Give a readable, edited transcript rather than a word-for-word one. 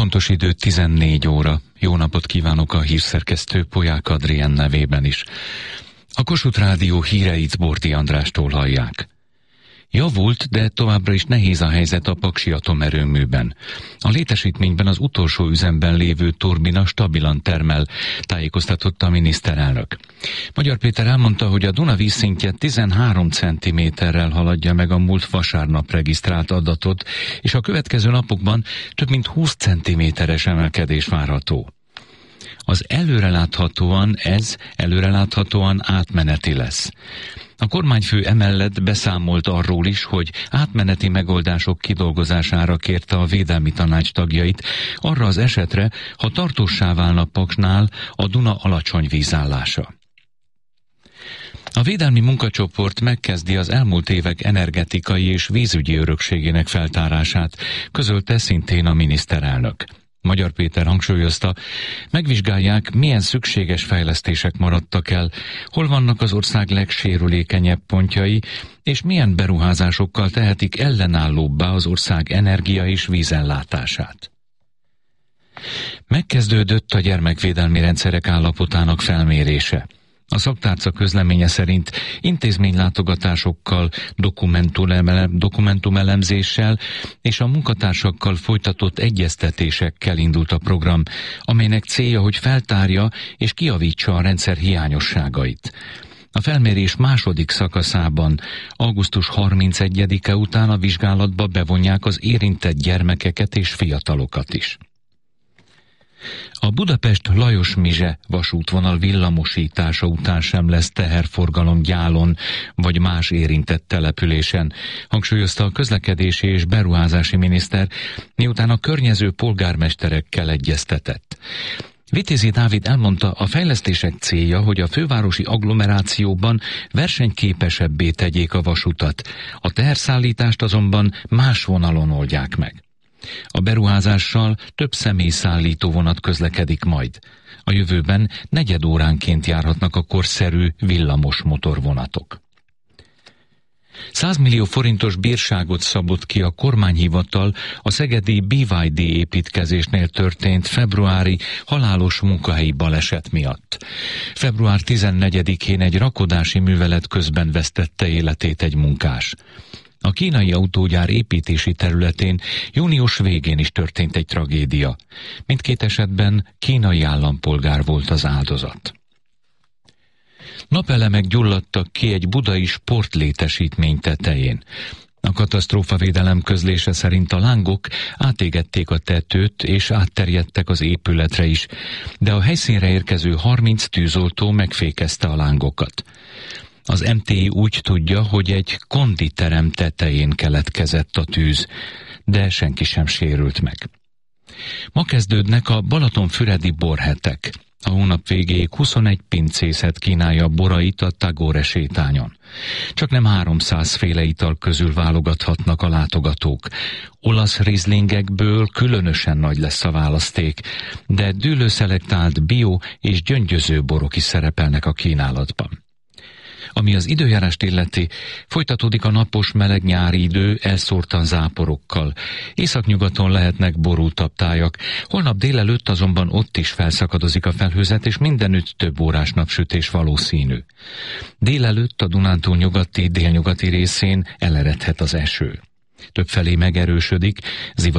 Pontos idő 14 óra. Jó napot kívánok a hírszerkesztő Polyák Adrien nevében is. A Kossuth Rádió híreit Bordi Andrástól hallják. Javult, de továbbra is nehéz a helyzet a Paksi atomerőműben. A létesítményben az utolsó üzemben lévő turbina stabilan termel, tájékoztatott a miniszterelnök. Magyar Péter elmondta, hogy a Duna vízszintje 13 cm-rel haladja meg a múlt vasárnap regisztrált adatot, és a következő napokban több mint 20 cm-es emelkedés várható. Ez előreláthatóan átmeneti lesz. A kormányfő emellett beszámolt arról is, hogy átmeneti megoldások kidolgozására kérte a Védelmi Tanács tagjait arra az esetre, ha tartóssá válna Paksnál a Duna alacsony vízállása. A védelmi munkacsoport megkezdi az elmúlt évek energetikai és vízügyi örökségének feltárását, közölte szintén a miniszterelnök. Magyar Péter hangsúlyozta, megvizsgálják, milyen szükséges fejlesztések maradtak el, hol vannak az ország legsérülékenyebb pontjai, és milyen beruházásokkal tehetik ellenállóbbá az ország energia- és vízellátását. Megkezdődött a gyermekvédelmi rendszerek állapotának felmérése. A szaktárca közleménye szerint intézménylátogatásokkal, dokumentumelemzéssel és a munkatársakkal folytatott egyeztetésekkel indult a program, amelynek célja, hogy feltárja és kijavítsa a rendszer hiányosságait. A felmérés második szakaszában, augusztus 31-e után a vizsgálatba bevonják az érintett gyermekeket és fiatalokat is. A Budapest-Lajos-Mizse vasútvonal villamosítása után sem lesz teherforgalom Gyálon vagy más érintett településen, hangsúlyozta a közlekedési és beruházási miniszter, miután a környező polgármesterekkel egyeztetett. Vitézi Dávid elmondta, a fejlesztések célja, hogy a fővárosi agglomerációban versenyképesebbé tegyék a vasutat, a teherszállítást azonban más vonalon oldják meg. A beruházással több személyszállító vonat közlekedik majd. A jövőben negyedóránként járhatnak a korszerű villamos motorvonatok. 100 millió forintos bírságot szabott ki a kormányhivatal a szegedi BYD építkezésnél történt februári halálos munkahelyi baleset miatt. Február 14-én egy rakodási művelet közben vesztette életét egy munkás. A kínai autógyár építési területén június végén is történt egy tragédia. Mindkét esetben kínai állampolgár volt az áldozat. Napelemek gyulladtak ki egy budai sportlétesítmény tetején. A katasztrófavédelem közlése szerint a lángok átégették a tetőt és átterjedtek az épületre is, de a helyszínre érkező 30 tűzoltó megfékezte a lángokat. Az MTI úgy tudja, hogy egy konditerem tetején keletkezett a tűz, de senki sem sérült meg. Ma kezdődnek a Balatonfüredi borhetek. A hónap végéig 21 pincészet kínálja borait a Tagore sétányon. Csaknem 300 féle ital közül válogathatnak a látogatók. Olasz rizlingekből különösen nagy lesz a választék, de dűlőszelektált bio és gyöngyöző borok is szerepelnek a kínálatban. Ami az időjárást illeti, folytatódik a napos meleg nyári idő elszórtan záporokkal. Északnyugaton lehetnek borultabb tájak, holnap délelőtt azonban ott is felszakadozik a felhőzet, és mindenütt több órás napsütés valószínű. Délelőtt a Dunántúl nyugati, délnyugati részén eleredhet az eső. Többfelé megerősödik,